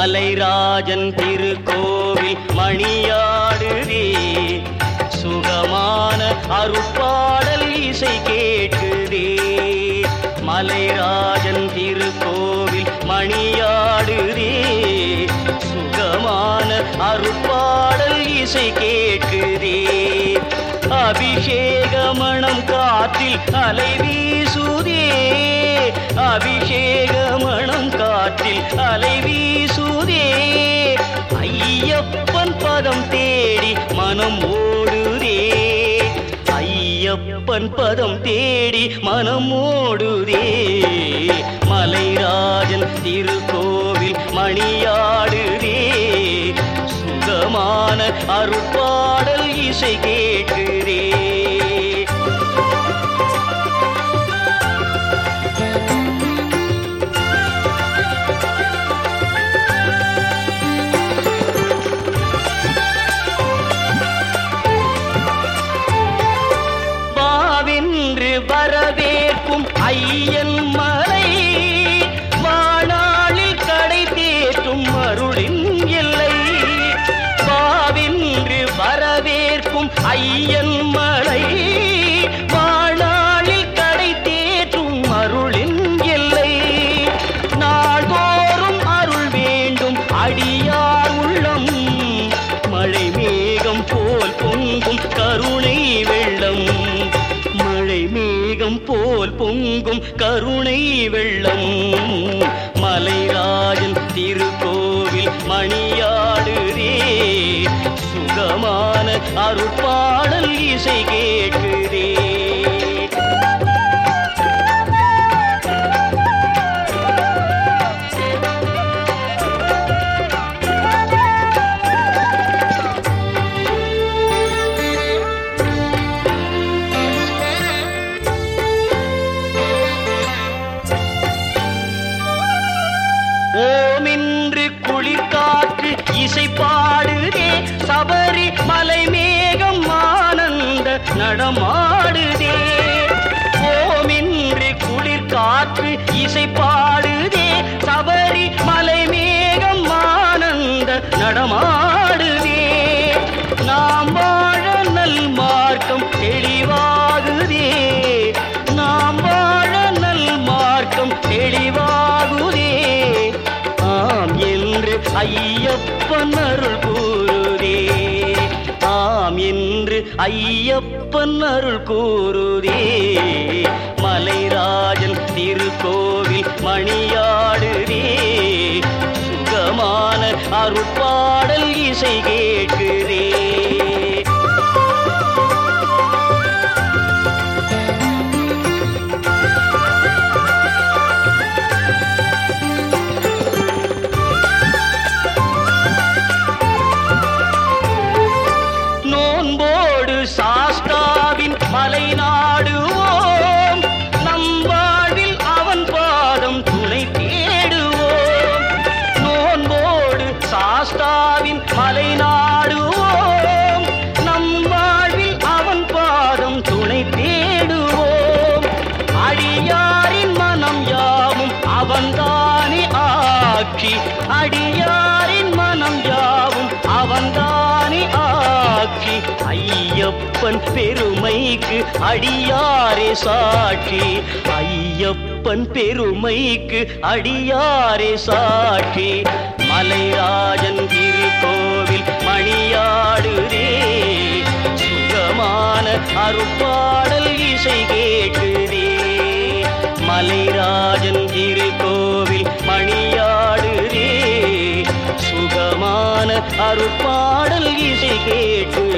மலைராஜன் திருக்கோவில் மணியாடுதே, சுகமான அருட்பாடல் இசை கேட்குதே. மலைராஜன் திருக்கோவில் மணியாடுதே, சுகமான அருட்பாடல் இசை கேட்குதே. அபிஷேக மணம் காற்றில் அலை வீசுதே, அபிஷேக மணம் காற்றில் அலை வீசுதே. ஐயப்பன் பதம் தேடி மனம் ஓடுதே, ஐயப்பன் பதம் தேடி மனம் ஓடுதே. மலைராஜன் திருக்கோவில் மணியாடுதே, சுகமான அருட்பாடல் இசை கேட்குதே. வாவென்று வரவேற்கும் ஐயன் மலை, வாணாளில் கடை தேற்றும் அருளின் எல்லை. வாவென்று வரவேற்கும் ஐயன் மலை, வாணாளில் கடை தேற்றும் அருளின் எல்லை. நாள்தோறும் அருள் வேண்டும் அடியார் உள்ளம், மழை மேகம் போல் பொங்கும் கருணை வெள்ளம், மழை மேகம் போல் பொங்கும் கருணை வெள்ளம். மலைராஜன் திருக்கோவில் மணியாடுதே, சுகமான அருட்பாடல் இசை கேட்குதே. ஓமென்று குளிர்காற்று இசை பாடுதே, சபரி மலை மேகம் ஆனந்த நடமாடுதே. ஓமென்று குளிர்காற்று இசை பாடுதே, சபரி மலை மேகம் ஆனந்த நடமாடுதே. நாம் வாழ நல் மார்க்கம் தெளிவாகுதே, நாம் வாழ நல் மார்க்கம் தெளிவாகுதே. ஆம் என்று ஐயப்பன் அருள் கூறுதே, ஆம் என்று ஐயப்பன் அருள் கூறுதே. மலைராஜன் திருக்கோவில் மணியாடுதே, சுகமான அருட்பாடல் இசை கேட்குதே. நோன்போடு சாஸ்தாவின் மலை நாடுவோம், நம் வாழ்வில் அவன் பாதம் துணை தேடுவோம். நோன்போடு சாஸ்தாவின் மலை நாடுவோம், நம் வாழ்வில் அவன் பாதம் துணை தேடுவோம். அடியாரின் மனம் யாவும் அவன்தானே ஆட்சி, அடியாரின் மனம் யாவும் அவன்தானே ஆட்சி. ஐயப்பன் பெருமைக்கு அடியாரே சாட்சி, ஐயப்பன் பெருமைக்கு அடியாரே சாட்சி. மலைராஜன் திருக்கோவில் மணியாடுதே, சுகமான அருட்பாடல் இசை கேட்குதே. மலைராஜன் திருக்கோவில் மணியாடுதே, சுகமான அருட்பாடல் இசை கேட்குதே.